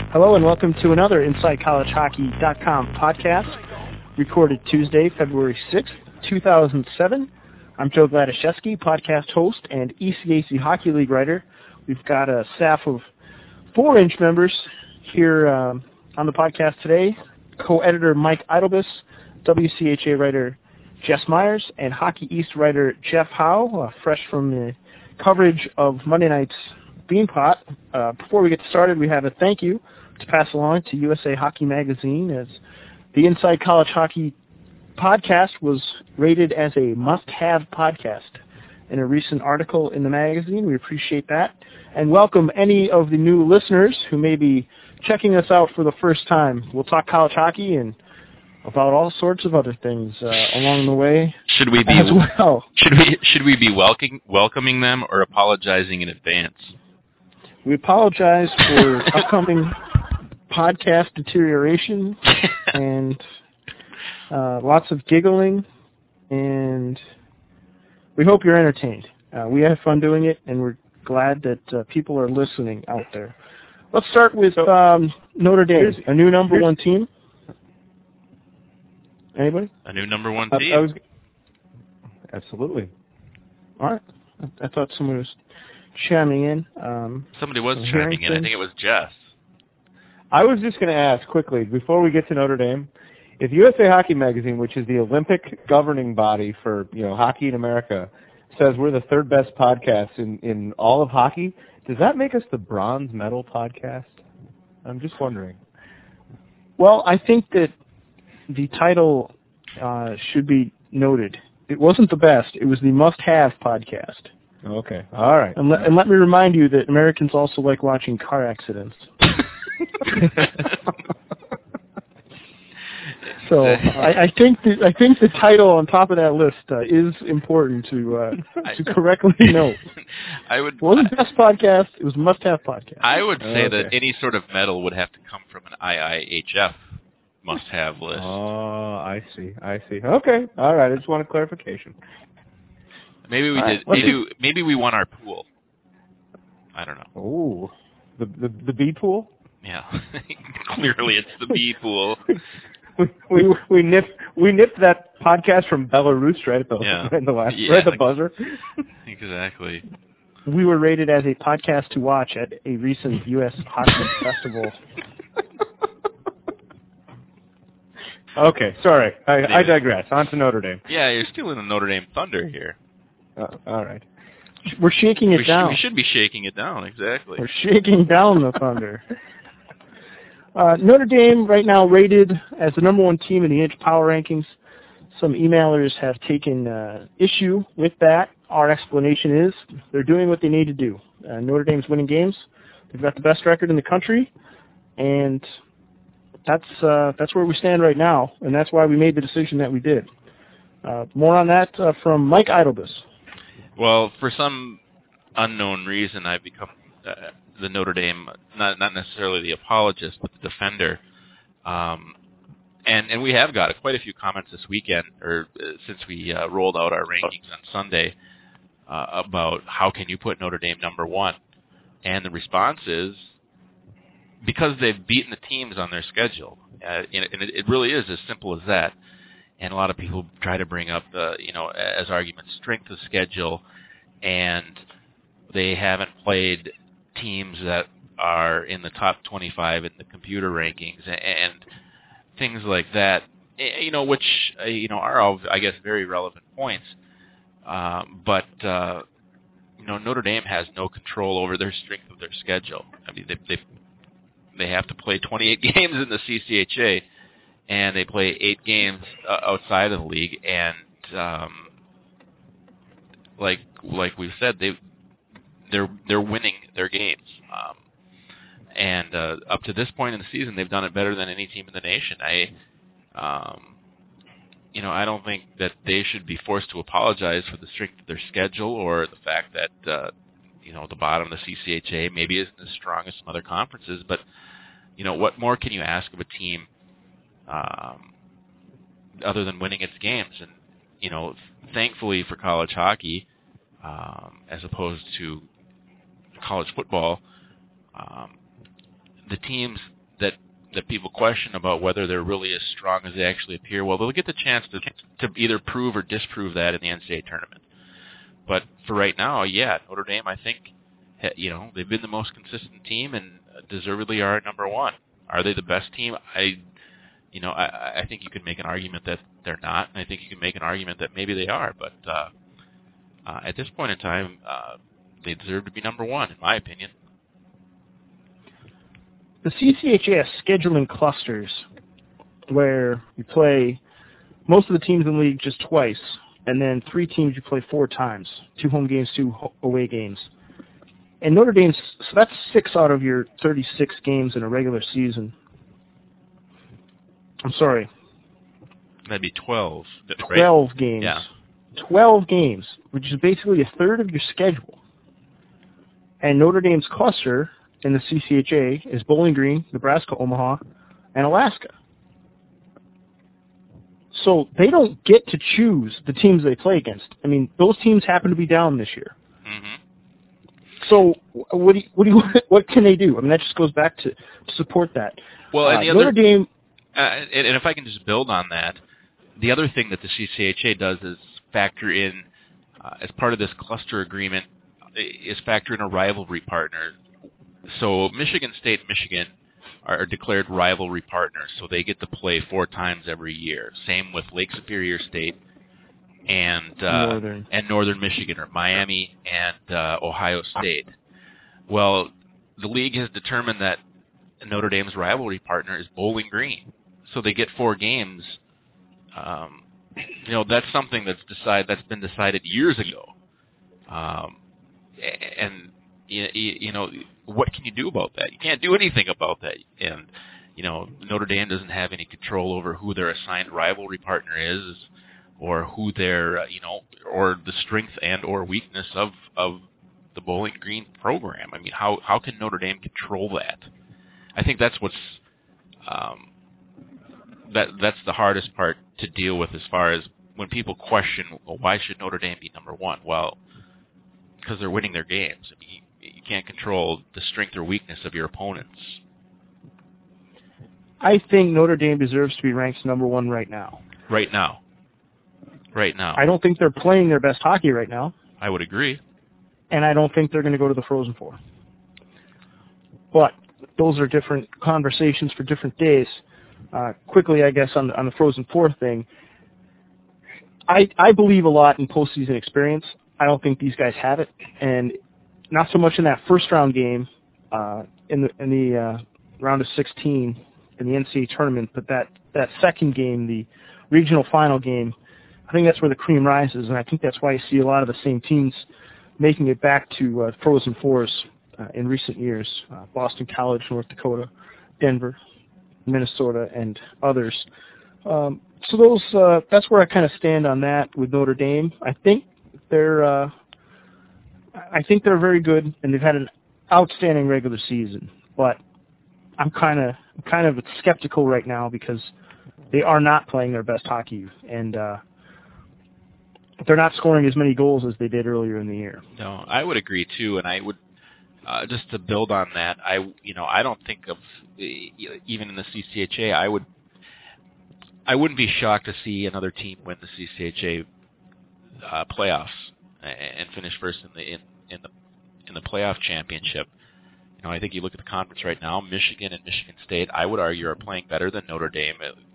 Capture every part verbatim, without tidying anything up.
Hello and welcome to another Inside College Hockey dot com podcast, recorded Tuesday, February sixth, two thousand seven. I'm Joe Gladaszewski, podcast host and E C A C Hockey League writer. We've got a staff of four-inch members here um, on the podcast today. Co-editor Mike Idlebus, W C H A writer Jess Myers, and Hockey East writer Jeff Howe, uh, fresh from the coverage of Monday night's Beanpot. Uh, before we get started, we have a thank you to pass along to U S A Hockey Magazine, as the Inside College Hockey podcast was rated as a must-have podcast in a recent article in the magazine. We appreciate that, and welcome any of the new listeners who may be checking us out for the first time. We'll talk college hockey and about all sorts of other things uh, along the way. Should we be as well? Should we should we be welcoming welcoming them or apologizing in advance? We apologize for upcoming podcast deterioration and uh, lots of giggling, and we hope you're entertained. Uh, we have fun doing it, and we're glad that uh, people are listening out there. Let's start with um, Notre Dame, a new number one team. Anybody? A new number one I, team? I was, absolutely. All right. I, I thought someone was chiming in. Um, Somebody was chiming in. I think it was Jess. I was just going to ask quickly, before we get to Notre Dame, if U S A Hockey Magazine, which is the Olympic governing body for you know hockey in America, says we're the third best podcast in, in all of hockey, does that make us the bronze medal podcast? I'm just wondering. Well, I think that the title uh, should be noted. It wasn't the best. It was the must-have podcast. Okay. All right. And, le- and let me remind you that Americans also like watching car accidents. So I, I think the, I think the title on top of that list uh, is important to uh, to correctly note. I would. It wasn't best podcast. It was must-have podcast. I would say okay. that any sort of medal would have to come from an I I H F must-have list. Oh, I see. I see. Okay. All right. I just want a clarification. Maybe we All did. right, let's Maybe, maybe we won our pool. I don't know. Oh, the the the B pool. Yeah, clearly it's the B pool. We we we nipped we nipped that podcast from Belarus right at the Yeah. right at the last Yeah, right at the like- buzzer. Exactly. We were rated as a podcast to watch at a recent U S Hockey Festival. Okay, sorry, I, I digress. On to Notre Dame. Yeah, you're stealing the Notre Dame thunder here. Uh, all right. We're shaking it we, down. Should, we should be shaking it down. Exactly. We're shaking down the thunder. Uh, Notre Dame right now rated as the number one team in the Inch Power Rankings. Some emailers have taken uh, issue with that. Our explanation is they're doing what they need to do. Uh, Notre Dame's winning games. They've got the best record in the country, and that's uh, that's where we stand right now, and that's why we made the decision that we did. Uh, more on that uh, from Mike Idlebus. Well, for some unknown reason, I've become uh, the Notre Dame, not not necessarily the apologist, but the defender. Um, and and we have got quite a few comments this weekend, or uh, since we uh, rolled out our rankings on Sunday, uh, about how can you put Notre Dame number one? And the response is because they've beaten the teams on their schedule, uh, and it, it really is as simple as that. And a lot of people try to bring up, uh, you know, as arguments, strength of schedule, and they haven't played teams that are in the top twenty-five in the computer rankings and things like that, you know, which, uh, you know, are all, I guess, very relevant points. Um, but, uh, you know, Notre Dame has no control over their strength of their schedule. I mean, they they they have to play twenty-eight games in the C C H A, and they play eight games uh, outside of the league, and um, like like we've said, they they're they're winning their games, um, and uh, up to this point in the season, they've done it better than any team in the nation. I, um, you know, I don't think that they should be forced to apologize for the strength of their schedule or the fact that uh, you know the bottom of the C C H A maybe isn't as strong as some other conferences, but you know, what more can you ask of a team? Um, other than winning its games, and you know, thankfully for college hockey, um, as opposed to college football, um, the teams that that people question about whether they're really as strong as they actually appear, well, they'll get the chance to to either prove or disprove that in the N C double A tournament. But for right now, yeah, Notre Dame, I think, you know, they've been the most consistent team and deservedly are number one. Are they the best team? I, you know, I, I think you can make an argument that they're not, and I think you can make an argument that maybe they are. But uh, uh, at this point in time, uh, they deserve to be number one, in my opinion. The C C H A has scheduling clusters where you play most of the teams in the league just twice, and then three teams you play four times, two home games, two away games. And Notre Dame's, so that's six out of your thirty-six games in a regular season. I'm sorry. That'd be twelve. twelve right? games. Yeah. twelve games, which is basically a third of your schedule. And Notre Dame's cluster in the C C H A is Bowling Green, Nebraska, Omaha, and Alaska. So they don't get to choose the teams they play against. I mean, those teams happen to be down this year. Mm-hmm. So what do you, what do you, what can they do? I mean, that just goes back to, to support that. Well, and uh, the Notre other, Dame. Uh, and, and if I can just build on that, the other thing that the C C H A does is factor in, uh, as part of this cluster agreement, is factor in a rivalry partner. So Michigan State and Michigan are declared rivalry partners, so they get to play four times every year. Same with Lake Superior State and uh, Northern. and Northern Michigan, or Miami and uh, Ohio State. Well, the league has determined that Notre Dame's rivalry partner is Bowling Green, so they get four games. Um, you know, that's something that's decide that's been decided years ago, um, and you, you know, what can you do about that? You can't do anything about that, and you know, Notre Dame doesn't have any control over who their assigned rivalry partner is, or who their, uh, you know, or the strength and or weakness of of the Bowling Green program. I mean, how how can Notre Dame control that? I think that's what's um, that that's the hardest part to deal with, as far as when people question, well, why should Notre Dame be number one? Well, because they're winning their games. I mean, you, you can't control the strength or weakness of your opponents. I think Notre Dame deserves to be ranked number one right now. Right now. Right now. I don't think they're playing their best hockey right now. I would agree. And I don't think they're going to go to the Frozen Four. But those are different conversations for different days. Uh, quickly, I guess, on the, on the Frozen Four thing, I, I believe a lot in postseason experience. I don't think these guys have it, and not so much in that first round game uh, in the in the uh, round of sixteen in the N C double A tournament, but that, that second game, the regional final game, I think that's where the cream rises, and I think that's why you see a lot of the same teams making it back to uh, Frozen Fours uh, in recent years. Uh, Boston College, North Dakota, Denver, Minnesota, and others. Um, so those uh, that's where I kind of stand on that with Notre Dame. I think they're uh, I think they're very good, and they've had an outstanding regular season. But I'm kind of kind of skeptical right now because they are not playing their best hockey, and uh, they're not scoring as many goals as they did earlier in the year. No, I would agree too, and I would uh, just to build on that. I you know I don't think of even in the C C H A. I would I wouldn't be shocked to see another team win the C C H A uh, playoffs and finish first in the in, in the in the playoff championship. You know, I think you look at the conference right now. Michigan and Michigan State, I would argue, are playing better than Notre Dame,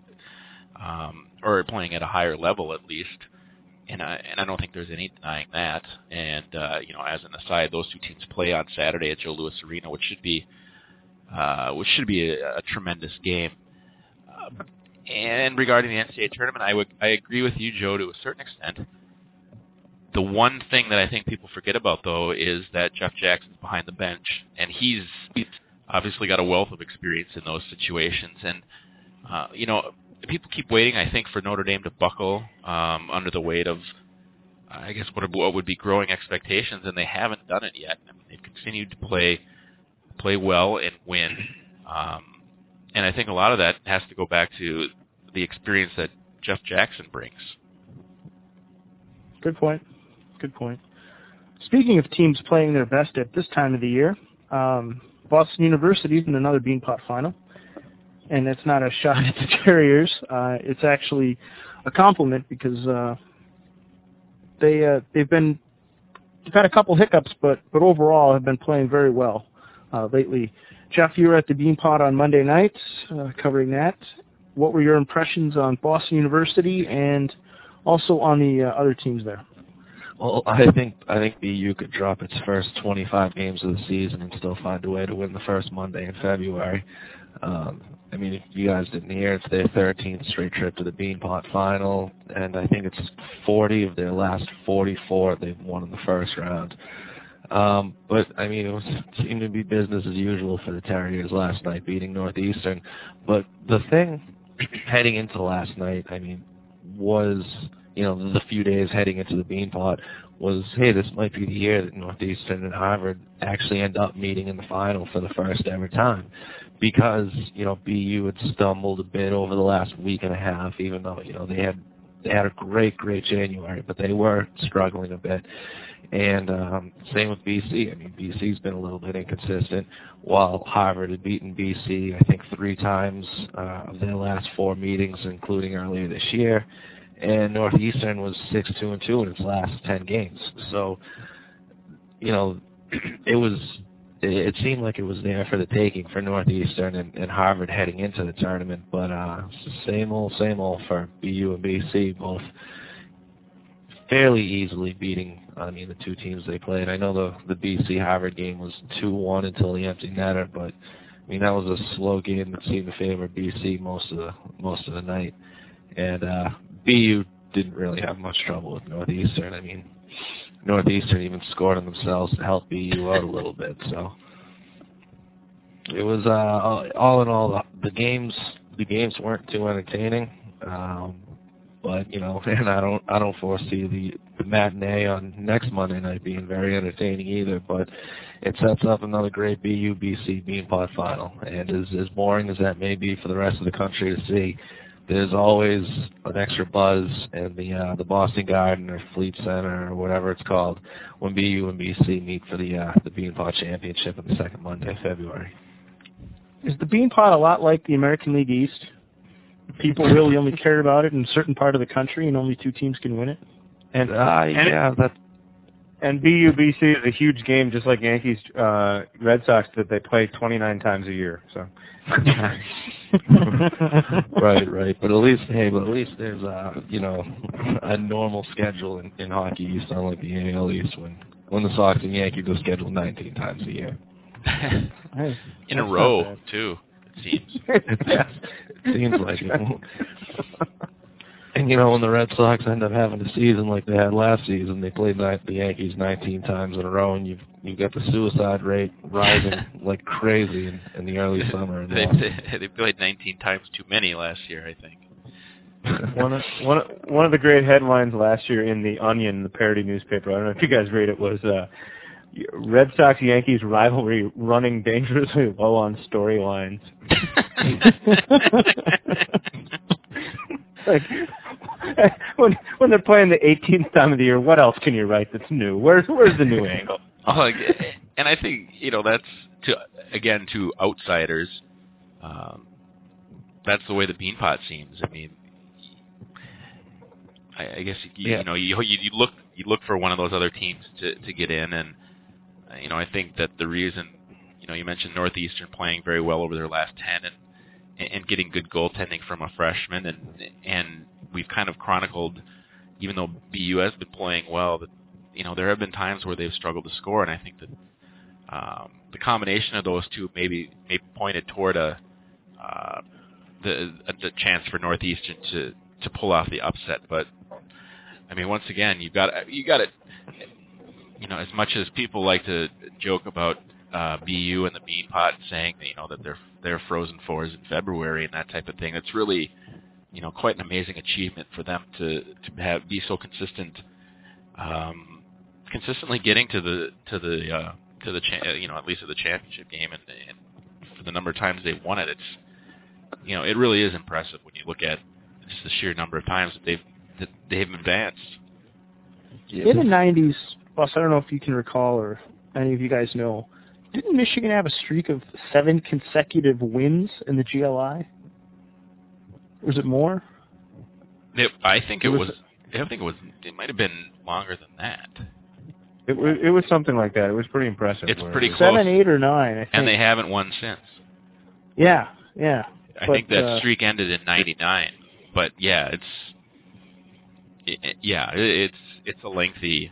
um, or playing at a higher level at least. And I, and I don't think there's any denying that. And uh, you know, as an aside, those two teams play on Saturday at Joe Louis Arena, which should be uh, which should be a, a tremendous game. Uh, and regarding the N C double A tournament, I would I agree with you, Joe, to a certain extent. The one thing that I think people forget about, though, is that Jeff Jackson's behind the bench, and he's, he's obviously got a wealth of experience in those situations. And uh, you know, people keep waiting, I think, for Notre Dame to buckle um, under the weight of, I guess, what, what would be growing expectations, and they haven't done it yet. I mean, they've continued to play play well and win, um, and I think a lot of that has to go back to the experience that Jeff Jackson brings. Good point. Good point. Speaking of teams playing their best at this time of the year, um, Boston University is in another Beanpot final. and it's not a shot at the Terriers. Uh, it's actually a compliment because uh, they uh, they've been they've had a couple hiccups, but but overall have been playing very well uh, lately. Jeff, you were at the Beanpot on Monday night uh, covering that. What were your impressions on Boston University and also on the uh, other teams there? Well, I think I think B U could drop its first twenty-five games of the season and still find a way to win the first Monday in February. Um, I mean, if you guys didn't hear, it's their thirteenth straight trip to the Beanpot Final, and I think it's forty of their last forty-four they've won in the first round. Um, but, I mean, it was, seemed to be business as usual for the Terriers last night, beating Northeastern. But the thing heading into last night, I mean, was, you know, the few days heading into the Beanpot was, hey, this might be the year that Northeastern and Harvard actually end up meeting in the final for the first ever time. Because, you know, B U had stumbled a bit over the last week and a half, even though, you know, they had they had a great, great January, but they were struggling a bit. And um, same with B C. I mean, B C's been a little bit inconsistent, while Harvard had beaten B C, I think, three times uh, of their last four meetings, including earlier this year. And Northeastern was six two and two in its last ten games. So, you know, it was it seemed like it was there for the taking for Northeastern and, and Harvard heading into the tournament. But uh, same old, same old for B U and B C, both fairly easily beating, I mean, the two teams they played. I know the the B C Harvard game was two one until the empty netter, but I mean that was a slow game that seemed to favor B C most of the most of the night. And uh, B U didn't really have much trouble with Northeastern. I mean, Northeastern even scored on themselves to help B U out a little bit. So it was uh, all in all, the, the games the games weren't too entertaining. Um, But, you know, and I don't I don't foresee the, the matinee on next Monday night being very entertaining either. But it sets up another great B U B C Beanpot final. And as, as boring as that may be for the rest of the country to see, there's always an extra buzz in the uh, the Boston Garden or Fleet Center or whatever it's called when B U and B C meet for the uh, the Beanpot Championship on the second Monday of February. Is the Beanpot a lot like the American League East? People really only care about it in a certain part of the country, and only two teams can win it. And uh, yeah, and, that. And B U B C is a huge game, just like Yankees, uh, Red Sox, that they play twenty-nine times a year. So. right, right. But at least, hey, but at least there's uh, you know, a normal schedule in, in hockey East, unlike the A L East, when when the Sox and Yankees are scheduled nineteen times a year. Hey, in a row, too. It seems. Yeah, it seems like it. And, you know, when the Red Sox end up having a season like they had last season, they played the Yankees nineteen times in a row, and you've, you've got the suicide rate rising like crazy in, in the early summer. They, they, they played nineteen times too many last year, I think. one, of, one, of, one of the great headlines last year in The Onion, the parody newspaper, I don't know if you guys read it, was uh, Red Sox-Yankees rivalry running dangerously low on storylines. Like, when when they're playing the eighteenth time of the year, what else can you write that's new? Where's where's the new angle? Oh, and I think, you know, that's to again to outsiders. Um, that's the way the Beanpot seems. I mean, I, I guess you, yeah. you know you you look you look for one of those other teams to to get in, and you know I think that the reason, you know, you mentioned Northeastern playing very well over their last ten and. and getting good goaltending from a freshman, and and we've kind of chronicled, even though B U has been playing well, that you know there have been times where they've struggled to score, and I think that um, the combination of those two maybe maybe pointed toward a uh, the a, the chance for Northeastern to to pull off the upset. But I mean, once again, you've got you got it. You know, as much as people like to joke about Uh, B U and the Beanpot saying, you know, that they're they're frozen fours in February and that type of thing. It's really, you know, quite an amazing achievement for them to to have be so consistent, um, consistently getting to the to the uh, to the cha- you know at least at the championship game, and, and for the number of times they've won it, it's you know it really is impressive when you look at just the sheer number of times that they've that they've advanced. In the nineties, Boss, I don't know if you can recall or any of you guys know. didn't Michigan have a streak of seven consecutive wins in the G L I? Was it more? It, I think it, It was, was- I think it was. It might have been longer than that. It was it was something like that. It was pretty impressive. It's where pretty it was- close. Seven, eight, or nine, I think. And they haven't won since. Yeah, yeah. I But, think that uh, streak ended in ninety-nine. But yeah, it's it, it- yeah, it, it's it's a lengthy.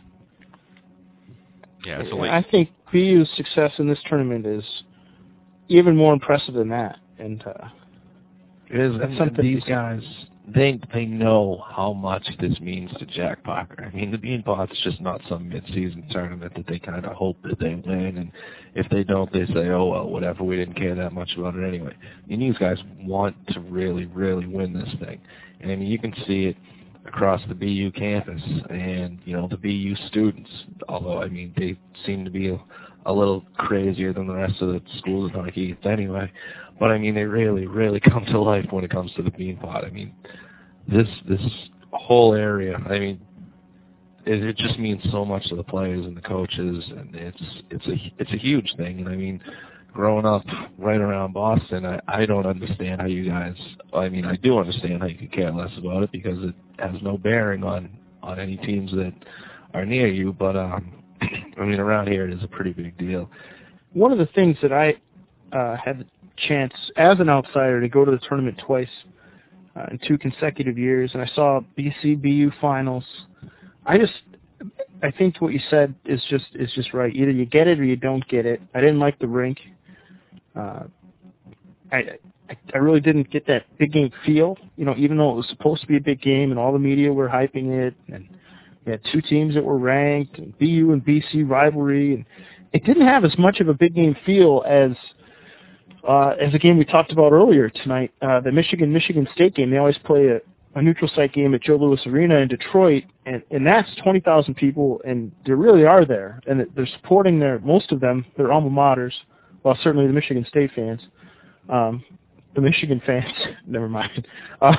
Yeah, it's a I lengthy. think B U's success in this tournament is even more impressive than that. And uh, It is. That's And something these to- guys, they they know how much this means to Jack Parker. I mean, the Bean Pot's just not some mid-season tournament that they kind of hope that they win, and if they don't, they say, oh, well, whatever, we didn't care that much about it anyway. I mean, these guys want to really, really win this thing. And, I mean, you can see it across the B U campus and, you know, the B U students, although, I mean, they seem to be a, a little crazier than the rest of the schools in Hockey anyway. But, I mean, they really, really come to life when it comes to the Bean Pot. I mean, this this whole area, I mean, it, it just means so much to the players and the coaches, and it's it's a it's a huge thing. And, I mean, growing up right around Boston, I, I don't understand how you guys, I mean, I do understand how you could care less about it because it has no bearing on, on any teams that are near you. But, um, I mean, around here it is a pretty big deal. one of the things that I uh, had the chance as an outsider to go to the tournament twice uh, in two consecutive years, and I saw B C B U finals. I just, I think what you said is just is just right. Either you get it or you don't get it. I didn't like the rink. Uh, I, I I really didn't get that big game feel. You know, even though it was supposed to be a big game and all the media were hyping it, and you had two teams that were ranked, and B U and B C rivalry, and it didn't have as much of a big game feel as uh, as a game we talked about earlier tonight, uh, the Michigan-Michigan State game. They always play a, a neutral site game at Joe Louis Arena in Detroit, and, and that's twenty thousand people, and they really are there, and they're supporting their, most of them, their alma maters, well, certainly the Michigan State fans. Um, the Michigan fans, never mind. Uh,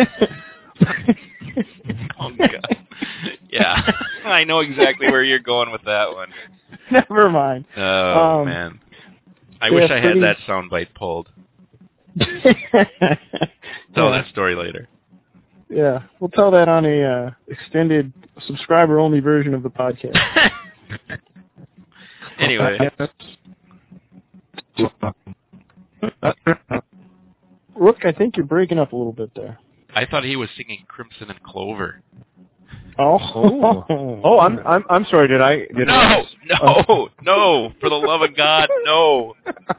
Oh, God. Yeah, I know exactly where you're going with that one. Never mind. Oh, Um, man. I yeah, wish I had pretty- that soundbite pulled. Tell yeah. that story later. Yeah, we'll tell that on a uh, extended subscriber-only version of the podcast. Anyway, Rook, I think you're breaking up a little bit there. I thought he was singing Crimson and Clover. Oh, Oh, oh, I'm I'm I'm sorry. Did I? Did No, I, no, no! For the love of God, no!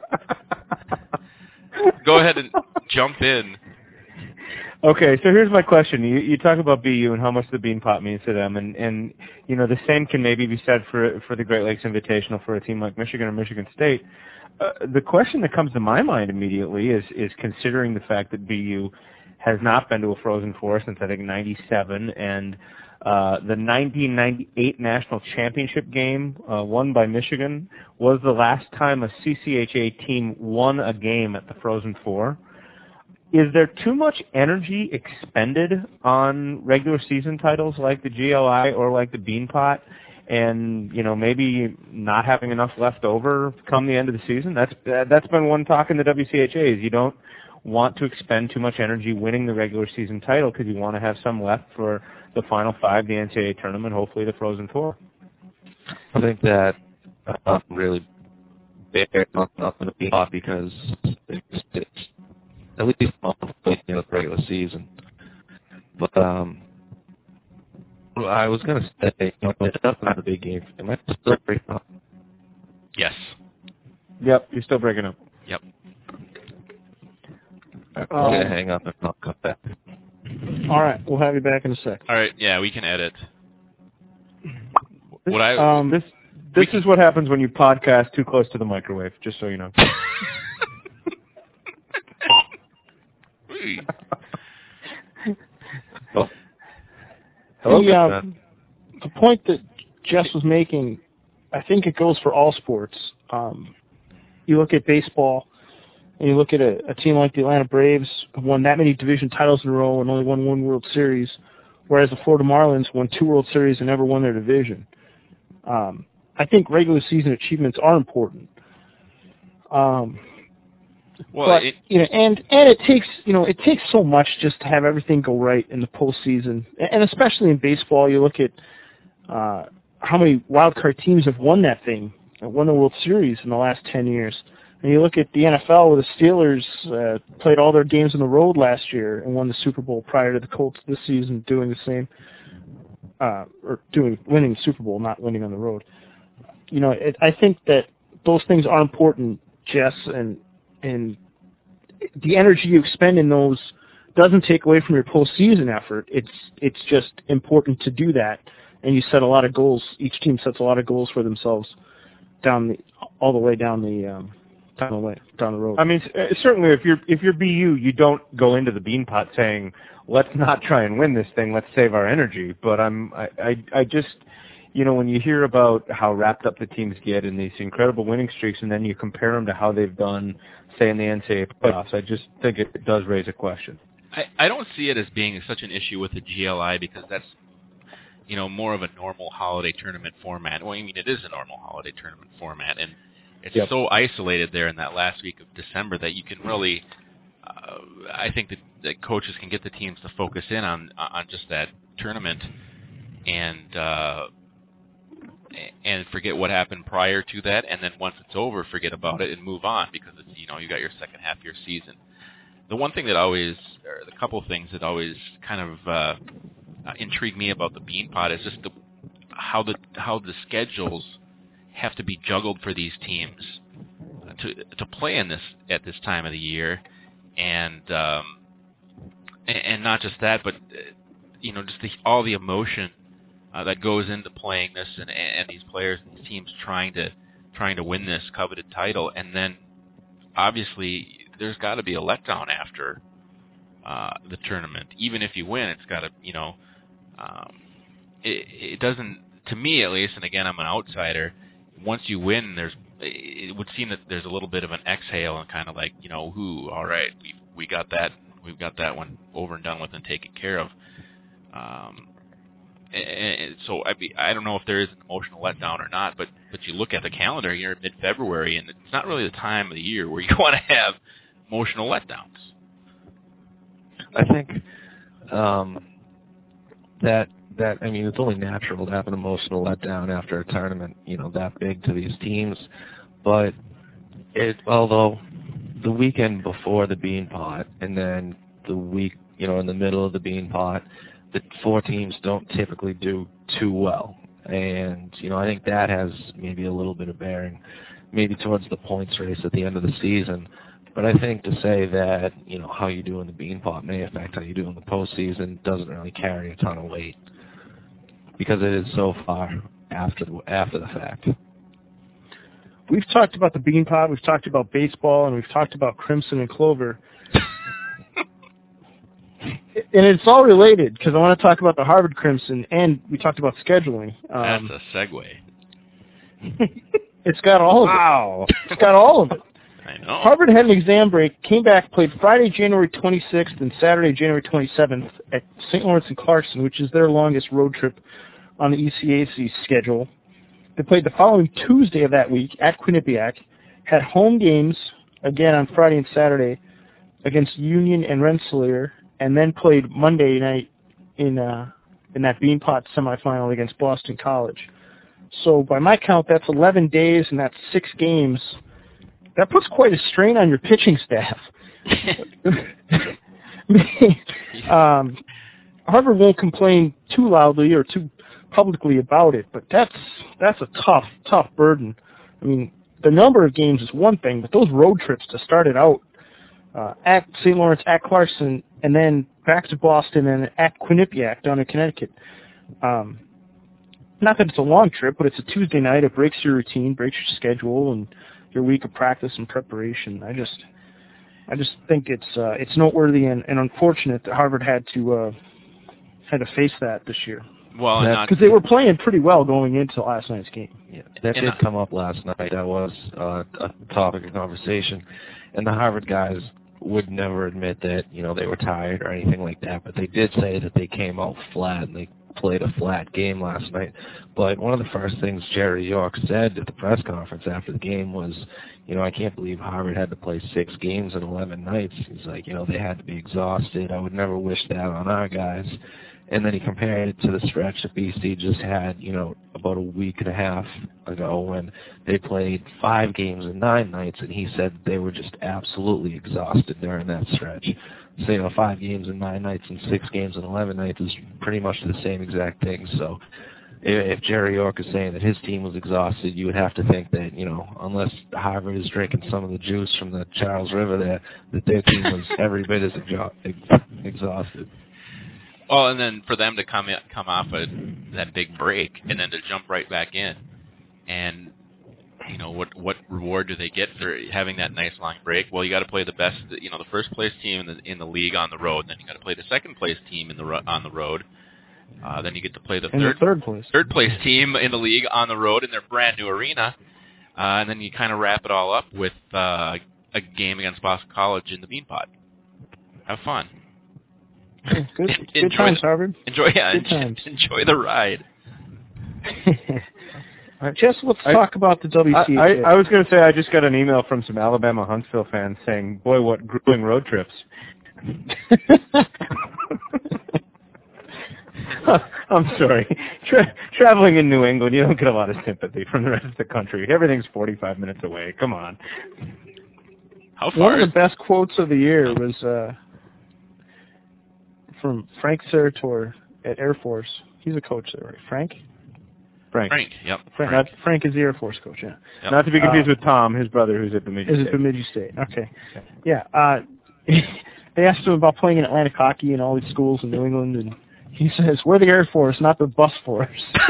Go ahead and jump in. Okay, so here's my question. You you talk about B U and how much the Bean Pot means to them, and and you know the same can maybe be said for for the Great Lakes Invitational for a team like Michigan or Michigan State. Uh, the question that comes to my mind immediately is is considering the fact that B U has not been to a Frozen Four since I think ninety-seven, and uh, the nineteen ninety-eight national championship game uh, won by Michigan was the last time a C C H A team won a game at the Frozen Four. Is there too much energy expended on regular season titles like the G L I or like the Bean Pot, and you know maybe not having enough left over come the end of the season? That's that's been one talk in the W C H A is you don't want to expend too much energy winning the regular season title because you want to have some left for the Final Five, the N C double A tournament, hopefully the Frozen Four. I think that uh, really bears up in the Bean Pot because it's, it's at least not in the regular season. But um, I was going to say, you know, it's not a big game. Am I still breaking up? Yes. Yep, you're still breaking up. Yep. I'm Um, going to hang up and I'll come back. all right, we'll have you back in a sec. All right. Yeah, we can edit. What I Um, This this is what happens when you podcast too close to the microwave. Just so you know. Oh. Hello. the, uh, the point that Jess was making, I think it goes for all sports. Um, you look at baseball, and you look at a, a team like the Atlanta Braves, who won that many division titles in a row and only won one World Series, whereas the Florida Marlins won two World Series and never won their division. Um, I think regular season achievements are important. Um, well, but, it, you know, and and it takes you know it takes so much just to have everything go right in the postseason, and especially in baseball. You look at uh, how many wild card teams have won that thing, won the World Series in the last ten years. And you look at the N F L, where the Steelers uh, played all their games on the road last year and won the Super Bowl prior to the Colts this season doing the same, uh, or doing winning the Super Bowl, not winning on the road. You know, it, I think that those things are important, Jess, and and the energy you expend in those doesn't take away from your postseason effort. It's it's just important to do that, and you set a lot of goals. Each team sets a lot of goals for themselves down the all the way down the. Um, Down the way, down the road. I mean, certainly, if you're if you're B U, you don't go into the Beanpot saying, "Let's not try and win this thing. Let's save our energy." But I'm, I, I, I just, you know, when you hear about how wrapped up the teams get in these incredible winning streaks, and then you compare them to how they've done, say, in the N C double A playoffs, I just think it, it does raise a question. I, I don't see it as being such an issue with the G L I because that's, you know, more of a normal holiday tournament format. Well, I mean, it is a normal holiday tournament format, and it's yep. so isolated there in that last week of December that you can really, uh, I think that, that coaches can get the teams to focus in on on just that tournament and uh, and forget what happened prior to that, and then once it's over, forget about it and move on because it's, you know, you got your second half of your season. The one thing that always, or the couple of things that always kind of uh, uh, intrigue me about the Beanpot is just the, how the how the schedules have to be juggled for these teams to to play in this at this time of the year, and um, and, and not just that, but you know, just the, all the emotion uh, that goes into playing this, and, and these players and these teams trying to trying to win this coveted title, and then obviously there's got to be a letdown after uh, the tournament. Even if you win, it's got to, you know, um, it, it doesn't, to me at least, and again I'm an outsider. Once you win, there's it would seem that there's a little bit of an exhale and kind of like, you know, whoo, all right, we we got that we've got that one over and done with and taken care of. Um, and, and so I be, I don't know if there is an emotional letdown or not, but but you look at the calendar, you're in mid-February, and it's not really the time of the year where you want to have emotional letdowns. I think um, that. That I mean, it's only natural to have an emotional letdown after a tournament, you know, that big to these teams. But it, although the weekend before the Beanpot and then the week, you know, in the middle of the Beanpot, the four teams don't typically do too well, and you know, I think that has maybe a little bit of bearing, maybe towards the points race at the end of the season. But I think to say that, you know, how you do in the Beanpot may affect how you do in the postseason doesn't really carry a ton of weight, because it is so far after the, after the fact. We've talked about the Beanpot, we've talked about baseball, and we've talked about Crimson and Clover. And it's all related, because I want to talk about the Harvard Crimson, and we talked about scheduling. Um, That's a segue. It's got all of wow. it. It's got all of it. I know. Harvard had an exam break, came back, played Friday, January twenty-sixth, and Saturday, January twenty-seventh at Saint Lawrence and Clarkson, which is their longest road trip on the E C A C schedule. They played the following Tuesday of that week at Quinnipiac, had home games, again on Friday and Saturday, against Union and Rensselaer, and then played Monday night in uh, in that Beanpot semifinal against Boston College. So by my count, that's eleven days, and that's six games. That puts quite a strain on your pitching staff. um, Harvard won't complain too loudly or too publicly about it, but that's that's a tough, tough burden. I mean, the number of games is one thing, but those road trips to start it out uh, at Saint Lawrence, at Clarkson, and then back to Boston and at Quinnipiac down in Connecticut. Um, not that it's a long trip, but it's a Tuesday night. It breaks your routine, breaks your schedule, and your week of practice and preparation. I just, I just think it's uh, it's noteworthy and, and unfortunate that Harvard had to uh, had to face that this year. Well, because they were playing pretty well going into last night's game. Yeah, that did come up last night. That was uh, a topic of conversation, and the Harvard guys would never admit that, you know, they were tired or anything like that. But they did say that they came out flat and they played a flat game last night. But one of the first things Jerry York said at the press conference after the game was, you know, I can't believe Harvard had to play six games in eleven nights. He's like, you know, they had to be exhausted. I would never wish that on our guys. And then he compared it to the stretch that B C just had, you know, about a week and a half ago when they played five games in nine nights, and he said they were just absolutely exhausted during that stretch. So, you know, five games in nine nights and six games in eleven nights is pretty much the same exact thing. So if Jerry York is saying that his team was exhausted, you would have to think that, you know, unless Harvard is drinking some of the juice from the Charles River there, that their team was every bit as exha- exhausted. Well, and then for them to come in, come off a, that big break and then to jump right back in, and you know what what reward do they get for having that nice long break? Well, you got to play the best, you know, the first place team in the in the league on the road, and then you got to play the second place team in the on the road. Uh, then you get to play the in third the third place third place team in the league on the road in their brand new arena, uh, and then you kind of wrap it all up with uh, a game against Boston College in the Beanpot. Have fun. Good, good enjoy times, the, Harvard. Enjoy, yeah, good enjoy, times. enjoy the ride. Jess, let's I, talk about the W C H A. I, I, I was going to say I just got an email from some Alabama Huntsville fans saying, boy, what grueling road trips. I'm sorry. Tra- traveling in New England, you don't get a lot of sympathy from the rest of the country. Everything's forty-five minutes away. Come on. How far? One of the best quotes of the year was uh, from Frank Serator at Air Force. He's a coach there, right? Frank? Frank. Frank, yep. Frank, Frank. Not, Frank is the Air Force coach, yeah. Yep. Not to be confused Uh, with Tom, his brother, who's at Bemidji Is State. it Bemidji State? Okay. Yeah. Uh, they asked him about playing in Atlantic hockey in all these schools in New England, and he says, we're the Air Force, not the bus force.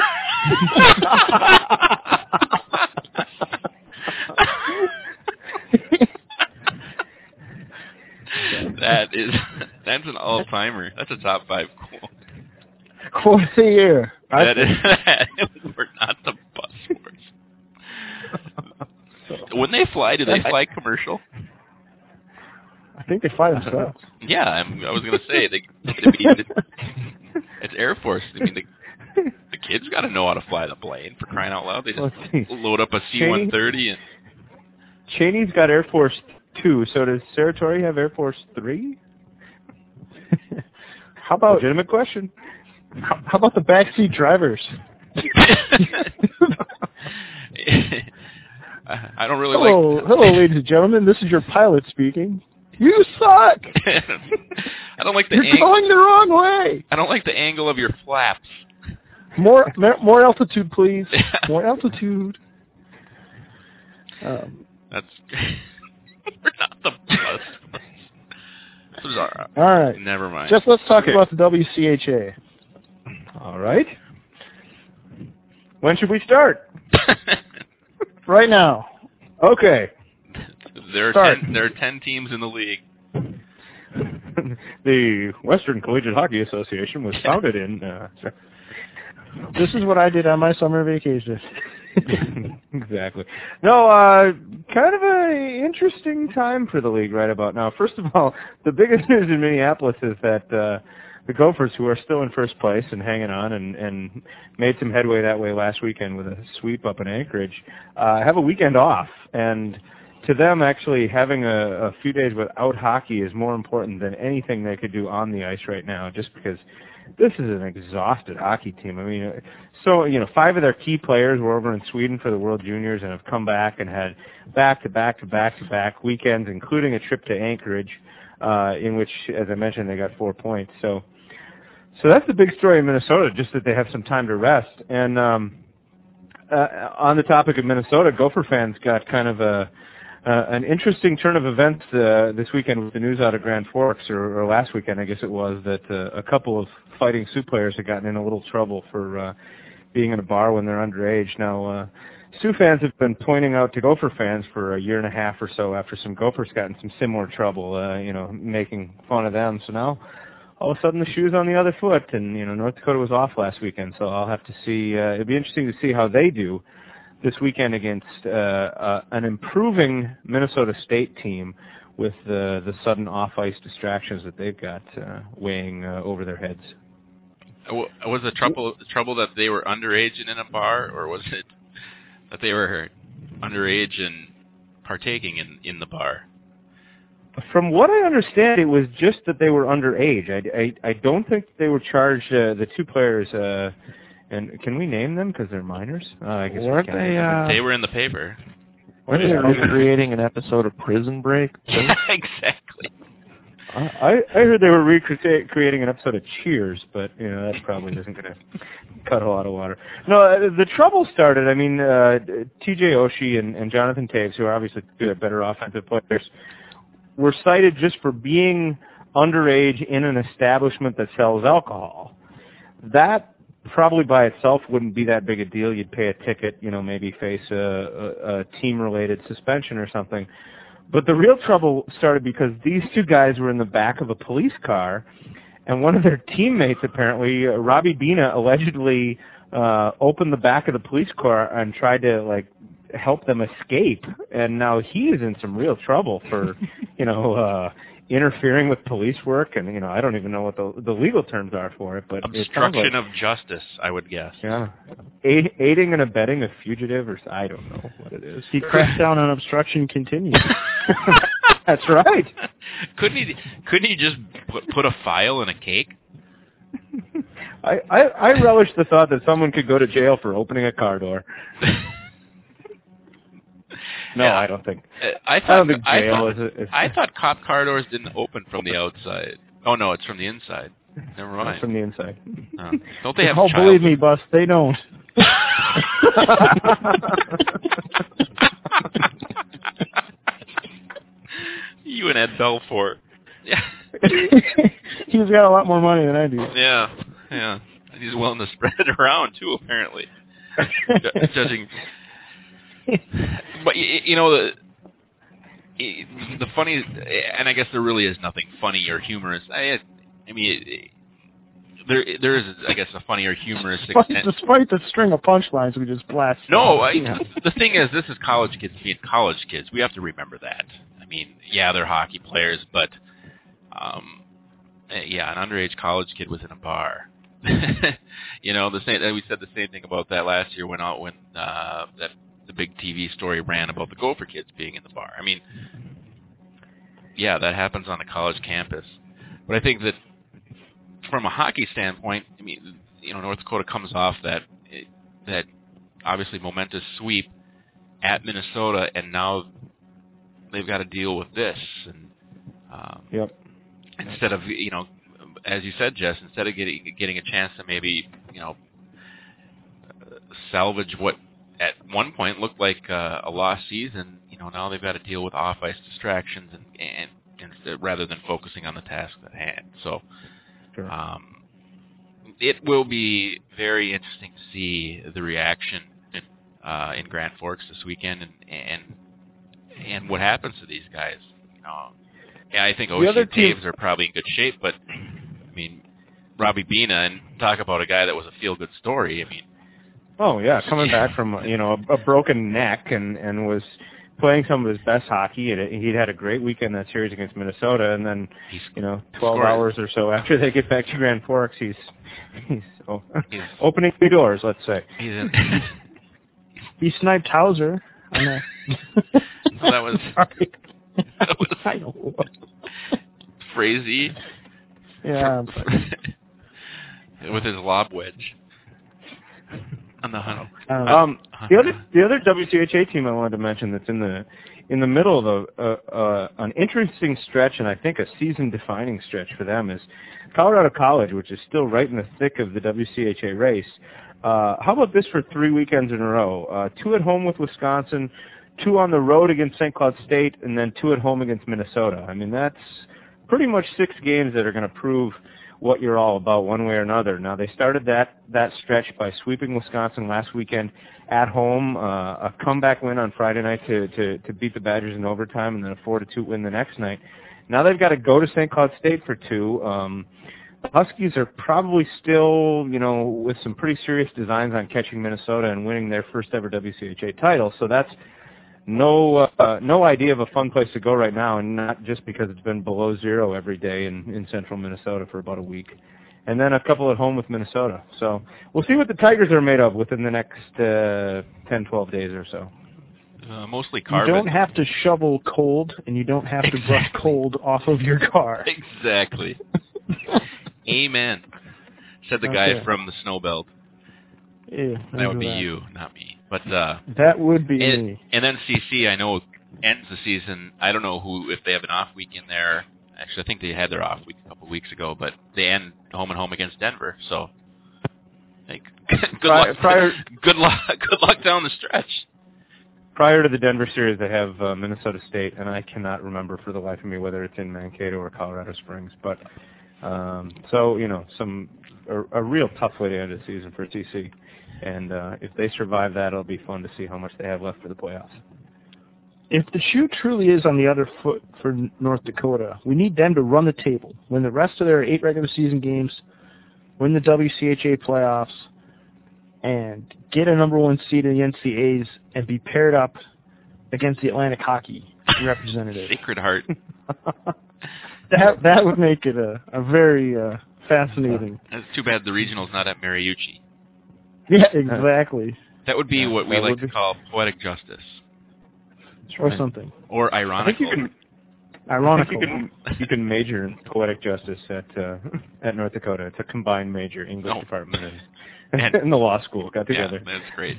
That is, that's an all-timer. That's a top five quote. Quote of the year. That is, we're not the bus force. When they fly, do they fly commercial? I think they fly themselves. Yeah, I'm, I was going to say, they, I mean, it's Air Force. I mean, the, the kids got to know how to fly the plane, for crying out loud. They just load up a C one thirty. And Cheney's got Air Force two, so does Seratori have Air Force three? How about legitimate question? How, how about the backseat drivers? I don't really hello, like... Hello, ladies and gentlemen. This is your pilot speaking. You suck! I don't like the You're ang- going the wrong way! I don't like the angle of your flaps. More more altitude, please. More altitude. Um, That's... We're not the bus. Bizarre. All right. Never mind. Just let's talk Okay. about the W C H A. All right. When should we start? Right now. Okay. There are Start. ten, there are ten teams in the league. The Western Collegiate Hockey Association was founded in... Uh, This is what I did on my summer vacation. exactly. No, uh, kind of an interesting time for the league right about now. First of all, the biggest news in Minneapolis is that uh, the Gophers, who are still in first place and hanging on and, and made some headway that way last weekend with a sweep up in Anchorage, uh, have a weekend off. And to them, actually, having a, a few days without hockey is more important than anything they could do on the ice right now, just because this is an exhausted hockey team. I mean, so, you know, five of their key players were over in Sweden for the World Juniors and have come back and had back-to-back-to-back-to-back weekends, including a trip to Anchorage, uh, in which, as I mentioned, they got four points. So so that's the big story in Minnesota, just that they have some time to rest. And um, uh, on the topic of Minnesota, Gopher fans got kind of a Uh, an interesting turn of events uh, this weekend with the news out of Grand Forks, or, or last weekend, I guess it was, that uh, a couple of Fighting Sioux players had gotten in a little trouble for uh, being in a bar when they're underage. Now, uh, Sioux fans have been pointing out to Gopher fans for a year and a half or so after some Gophers got in some similar trouble, uh, you know, making fun of them. So now, all of a sudden, the shoe's on the other foot, and, you know, North Dakota was off last weekend, so I'll have to see. Uh, it'll be interesting to see how they do this weekend against uh, uh, an improving Minnesota State team with the the sudden off-ice distractions that they've got uh, weighing uh, over their heads. Was the trouble trouble that they were underage and in a bar, or was it that they were underage and partaking in, in the bar? From what I understand, it was just that they were underage. I, I, I don't think they were charged, uh, the two players, uh, and can we name them because they're minors? Uh, I guess Weren't we can. they, uh, They were in the paper. Weren't they recreating an episode of Prison Break? Exactly. I, I heard they were recreating an episode of Cheers, but you know that probably isn't going to cut a lot of water. No, the trouble started. I mean, uh, T J Oshie and, and Jonathan Taves, who are obviously better offensive players, were cited just for being underage in an establishment that sells alcohol. That probably by itself wouldn't be that big a deal. You'd pay a ticket, you know, maybe face a, a, a team-related suspension or something. But the real trouble started because these two guys were in the back of a police car, and one of their teammates, apparently, uh, Robbie Bina, allegedly uh, opened the back of the police car and tried to, like, help them escape. And now he is in some real trouble for, you know, uh, interfering with police work. And, you know, I don't even know what the, the legal terms are for it. But obstruction it like, of justice, I would guess. Yeah. Aid, aiding and abetting a fugitive, or I don't know what it is. The crackdown on obstruction continues. That's right. Couldn't he? Couldn't he just put, put a file in a cake? I, I I relish the thought that someone could go to jail for opening a car door. No, yeah, I don't think. I thought. I don't think I jail thought, is. A, is I thought cop car doors didn't open from the outside. Oh no, it's from the inside. Never mind. It's from the inside. Uh, don't they have? Oh, child believe me, Bus, they don't. You and Ed Belfour. Yeah. He's got a lot more money than I do. Yeah, yeah. And he's willing to spread it around too, apparently. Judging. But you know the the funny, and I guess there really is nothing funny or humorous. I, I mean, it, there there is, I guess, a funny or humorous extent. Despite the string of punchlines we just blasted. No, I, the thing is, this is college kids being college kids. We have to remember that. I mean, yeah, they're hockey players, but um, yeah, an underage college kid was in a bar. You know, the same. We said the same thing about that last year when out when uh, that the big T V story ran about the Gopher kids being in the bar. I mean, yeah, that happens on a college campus. But I think that from a hockey standpoint, I mean, you know, North Dakota comes off that that obviously momentous sweep at Minnesota, and now they've got to deal with this. And um, yep. Instead of, you know, as you said, Jess, instead of getting getting a chance to maybe, you know, salvage what at one point looked like uh, a lost season, you know, now they've got to deal with off-ice distractions and, and, and rather than focusing on the task at hand. So sure. um, it will be very interesting to see the reaction in, uh, in Grand Forks this weekend and and and what happens to these guys. You know, yeah, I think Oshie and Taves are probably in good shape, but I mean, Robbie Bina, and talk about a guy that was a feel-good story. I mean. Oh yeah, coming back from you know a, a broken neck and and was playing some of his best hockey. And he'd had a great weekend that series against Minnesota, and then he's, you know twelve scored. hours or so after they get back to Grand Forks, he's he's, oh, he's opening the doors. Let's say he's in, he sniped Hauser. I know. So that was Sorry. That was I know. Frazee. Yeah. I'm sorry. With his lob wedge. On the hunt. Um, um, the other the other W C H A team I wanted to mention that's in the in the middle of a, uh, uh, an interesting stretch, and I think a season-defining stretch for them, is Colorado College, which is still right in the thick of the W C H A race. Uh, how about this for three weekends in a row? Uh, two at home with Wisconsin, two on the road against Saint Cloud State, and then two at home against Minnesota. I mean, that's pretty much six games that are going to prove what you're all about one way or another. Now, they started that, that stretch by sweeping Wisconsin last weekend at home, uh, a comeback win on Friday night to, to, to beat the Badgers in overtime, and then a four to two win the next night. Now they've got to go to Saint Cloud State for two. Um, the Huskies are probably still, you know, with some pretty serious designs on catching Minnesota and winning their first ever W C H A title. So that's no uh, no idea of a fun place to go right now, and not just because it's been below zero every day in, in central Minnesota for about a week. and then a couple at home with Minnesota. So we'll see what the Tigers are made of within the next uh, ten, twelve days or so. Uh, mostly carbon. You don't have to shovel cold, and you don't have to Exactly. brush cold off of your car. Exactly. Amen. Said the guy Okay. from the snow belt. Yeah, That would be that. you, not me. But uh, That would be and, me. and then C C, I know, ends the season. I don't know who if they have an off week in there. Actually, I think they had their off week a couple weeks ago, but they end home and home against Denver. So, like, good Prior- luck. prior- good luck. Good luck down the stretch. Prior to the Denver series, they have uh, Minnesota State, and I cannot remember for the life of me whether it's in Mankato or Colorado Springs. But um, so you know, some a, a real tough way to end the season for T C. And uh, if they survive that, it'll be fun to see how much they have left for the playoffs. If the shoe truly is on the other foot for North Dakota, we need them to run the table, win the rest of their eight regular season games, win the W C H A playoffs, and get a number one seed in the N C A As and be paired up against the Atlantic Hockey representative. Sacred Heart. that that would make it a, a very uh, fascinating. It's too bad the regional's not at Mariucci. Yeah, exactly. That would be Yeah, what we that like would to be- call poetic justice. Or right. something. Or I think ironical. you can. I Ironical. think you can, you can major in poetic justice at uh, at North Dakota. It's a combined major, English Oh. department and, And- and the law school got Yeah, together. that's great.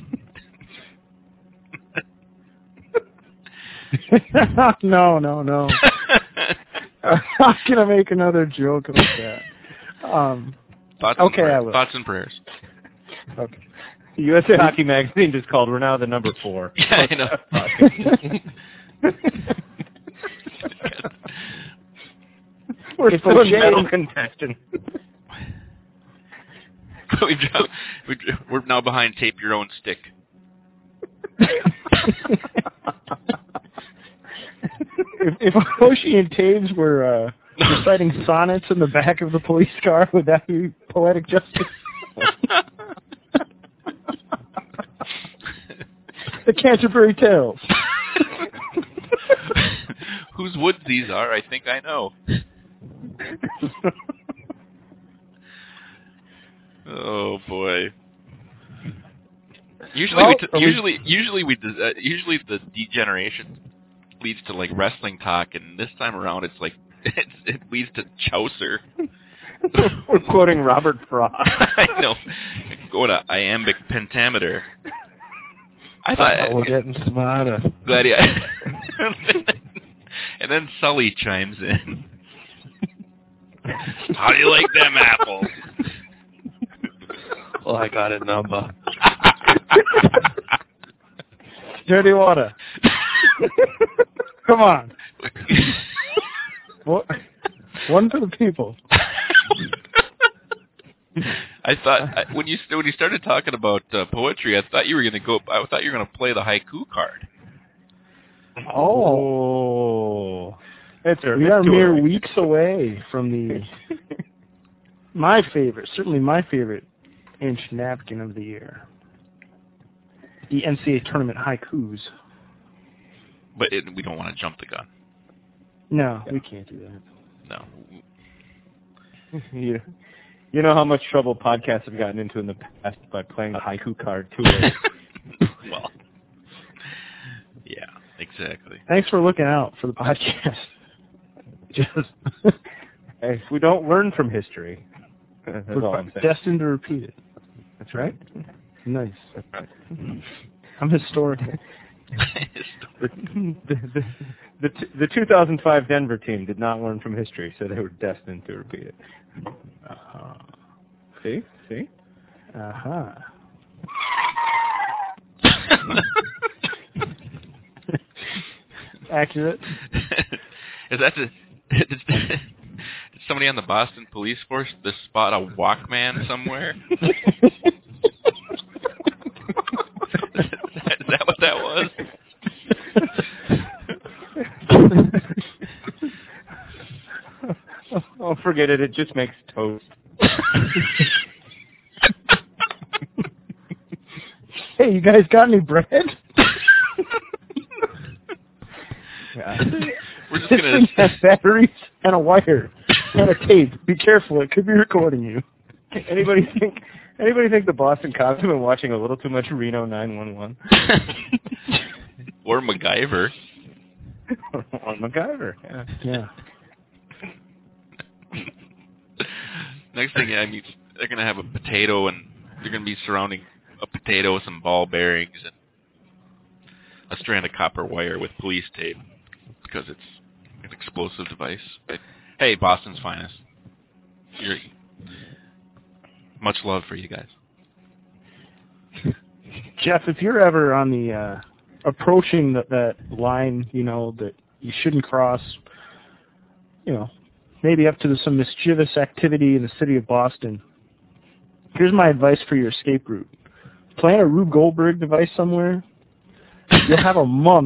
no, no, no. I'm not going to make another joke about that. Um, Thoughts Okay, and I prayers. will. Thoughts and prayers. okay. The U S A Hockey Magazine just called. We're now the number four. Yeah, I know. We're It's still a in medal shame. contention. We've dropped, we, we're now behind tape your own stick. if, if Hoshi and Taves were uh, reciting sonnets in the back of the police car, would that be poetic justice? The Canterbury Tales. Whose woods these are, I think I know. Oh boy. Usually, Well, we t- are we- usually, usually we, uh, usually the degeneration leads to like wrestling talk, and this time around, it's like it's, it leads to Chaucer. We're quoting Robert Frost. I know. Go to iambic pentameter. I thought Oh, we're getting smarter. glad he, and then Sully chimes in. How do you like them apples? Well, I got a number. Dirty water. Come on. What? One for the people. I thought I, when you when you started talking about uh, poetry, I thought you were going to go. I thought you were going to play the haiku card. Oh. It's a We are mere historic. weeks away from the my favorite, certainly my favorite inch napkin of the year. The N C A A tournament haikus. But it, we don't want to jump the gun. No, we can't do that. No. you, you know how much trouble podcasts have gotten into in the past by playing the haiku card too early. Well. Yeah. Exactly. Thanks for looking out for the podcast. Just Hey, if we don't learn from history, that's all we're I'm saying. destined to repeat it. That's right. Nice. That's right. I'm historical. The, the, the, t- the two thousand five Denver team did not learn from history, so they were destined to repeat it. Uh-huh. See? See? Uh-huh. Accurate. Is that the, did, did somebody on the Boston police force to spot a Walkman somewhere? Is that, is that what that was? Oh, forget it. It just makes toast. Hey, you guys got any bread? Yeah. We're just This gonna. thing has batteries and a wire and a tape. Be careful, it could be recording you. Anybody think? Anybody think the Boston cops have been watching a little too much Reno nine one one? Or MacGyver. Or MacGyver. Yeah. Yeah. Next thing, I mean, they're going to have a potato, and they're going to be surrounding a potato with some ball bearings and a strand of copper wire with police tape because it's an explosive device. But, hey, Boston's finest. You're, much love for you guys. Jeff, if you're ever on the uh, approaching that, that line, you know, that you shouldn't cross, you know, maybe up to some mischievous activity in the city of Boston, here's my advice for your escape route. Plant a Rube Goldberg device somewhere. You'll have a month.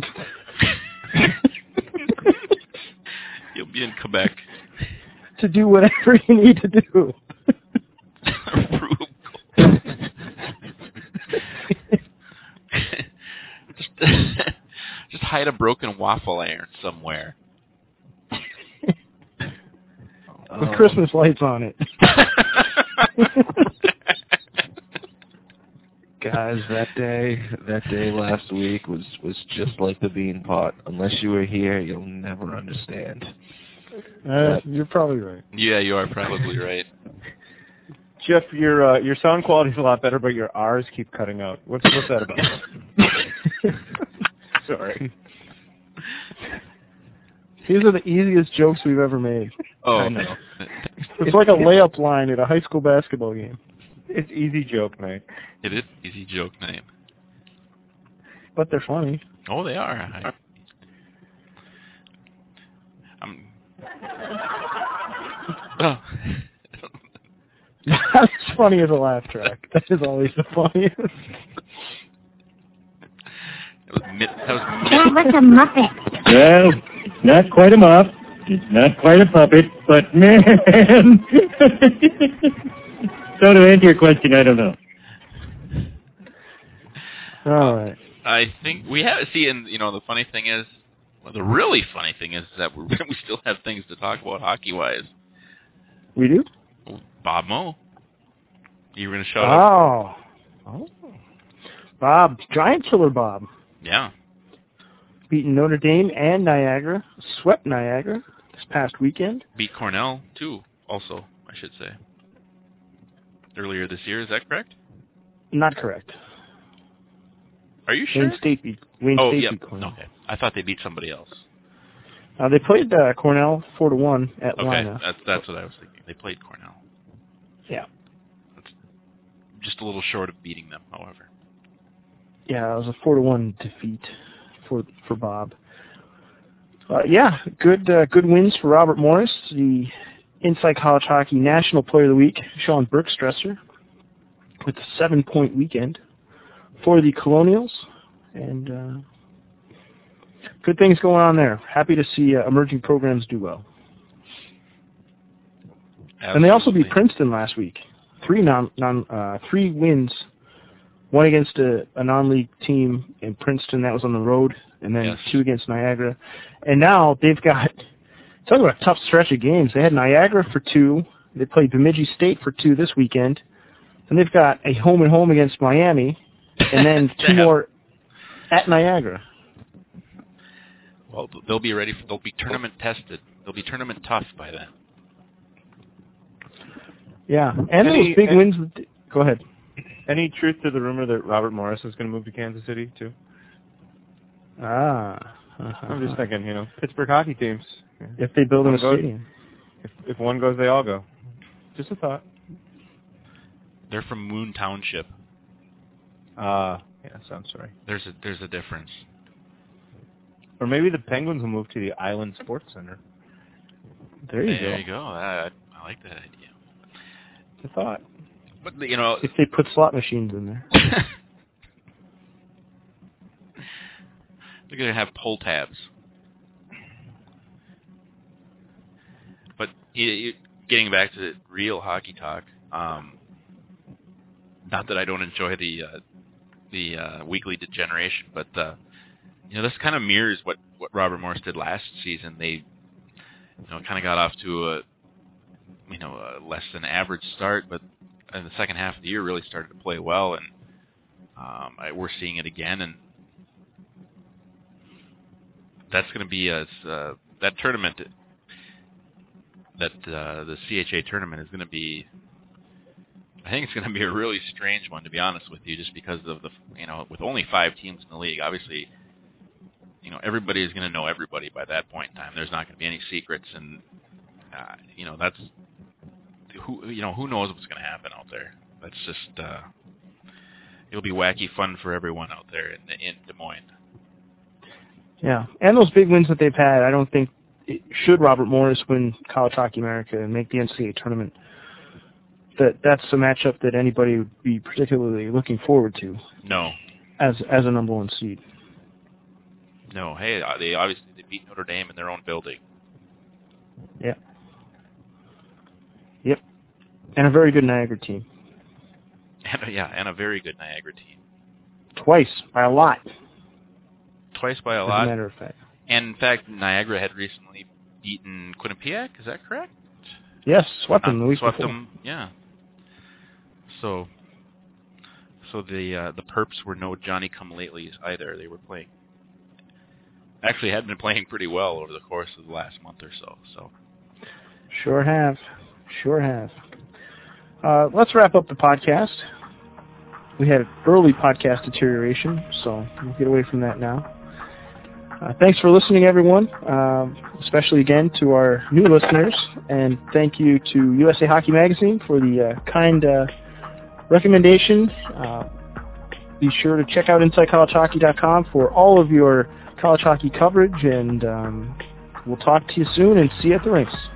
You'll be in Quebec. To do whatever you need to do. Rube just, just hide a broken waffle iron somewhere. With Christmas lights on it. Guys, that day, that day last week was, was just like the bean pot. Unless you were here, you'll never understand. Uh, you're probably right. Yeah, you are probably right. Jeff, your uh, your sound quality's a lot better, but your R's keep cutting out. What's what's that about? Sorry. These are the easiest jokes we've ever made. Oh, I know. It's like a layup line at a high school basketball game. It's easy joke night. It is easy joke name. But they're funny. Oh, they are. I, I'm. Oh. That's funny as a laugh track. That is always the funniest. That was mit, that was That was a muppet. Well, not quite a mop. It's not quite a puppet, but man. So to answer your question, I don't know. All right. I think we have see, and you know, the funny thing is, well, the really funny thing is that we're, we still have things to talk about hockey-wise. We do? Bob Moe. You were going to shout out? Oh. oh. Bob, Giant Killer Bob. Yeah. Beaten Notre Dame and Niagara. Swept Niagara this past weekend. Beat Cornell, too, also, I should say. Earlier this year, is that correct? Not correct. Are you sure? Wayne State beat, Wayne oh, State yeah. beat Cornell. Okay. I thought they beat somebody else. Uh, they played uh, Cornell four to one at Okay, Lina. that's, that's what I was thinking. They played Cornell. Yeah. That's just a little short of beating them, however. Yeah, it was a four to one defeat for for Bob. Uh, yeah, good uh, good wins for Robert Morris, the Inside College Hockey National Player of the Week, Sean Bergstresser, with a seven-point weekend for the Colonials, and uh, good things going on there. Happy to see uh, emerging programs do well. Absolutely. And they also beat Princeton last week. Three non, non uh, three wins. One against a, a non-league team in Princeton, that was on the road, and then Yes. two against Niagara. And now they've got, talk about a tough stretch of games. They had Niagara for two. They played Bemidji State for two this weekend. And they've got a home and home against Miami, and then two Yeah. more at Niagara. Well, they'll be ready. For, they'll be tournament tested. They'll be tournament tough by then. Yeah, and Any- those big any- wins. with- Go ahead. Any truth to the rumor that Robert Morris is going to move to Kansas City, too? Ah. Uh-huh. I'm just thinking, you know, Pittsburgh hockey teams. If they build in a One goes- stadium. If, if one goes, they all go. Just a thought. They're from Moon Township. Uh, yes, I'm sorry. There's a there's a difference. Or maybe the Penguins will move to the Island Sports Center. There you there go. you go. I, I like that idea. It's a thought. But you know, If they put slot machines in there. they're gonna have pull tabs. But you, you, getting back to the real hockey talk, um, not that I don't enjoy the uh, the uh, weekly degeneration, but uh, you know, this kind of mirrors what, what Robert Morris did last season. They, you know, kind of got off to a you know a less than average start, but in the second half of the year really started to play well, and um, I, we're seeing it again, and that's going to be a uh, that tournament that uh, the C H A tournament is going to be. I think it's going to be a really strange one, to be honest with you, just because of the you know with only five teams in the league, obviously. You know, everybody is going to know everybody by that point in time. There's not going to be any secrets, and uh, you know that's who you know who knows what's going to happen out there. That's just uh, it'll be wacky fun for everyone out there in, in Des Moines. Yeah, and those big wins that they've had, I don't think it, should Robert Morris win College Hockey America and make the N C double A tournament. That that's a matchup that anybody would be particularly looking forward to. No, as as a number one seed. No, hey, they obviously they beat Notre Dame in their own building. Yep. Yep. And a very good Niagara team. And, yeah, and a very good Niagara team. Twice, by a lot. Twice by a as lot. As a matter of fact. And in fact, Niagara had recently beaten Quinnipiac, is that correct? Yes, swept them the week Swept before. them, yeah. So, so the uh, the Perps were no Johnny-come-latelys either. They were playing. Actually had been playing pretty well over the course of the last month or so. So, Sure have. Sure have. Uh, let's wrap up the podcast. We had early podcast deterioration, so we'll get away from that now. Uh, thanks for listening, everyone, uh, especially again to our new listeners, and thank you to U S A Hockey Magazine for the uh, kind uh, recommendation. Uh, be sure to check out inside college hockey dot com for all of your college hockey coverage, and um, we'll talk to you soon and see you at the rinks.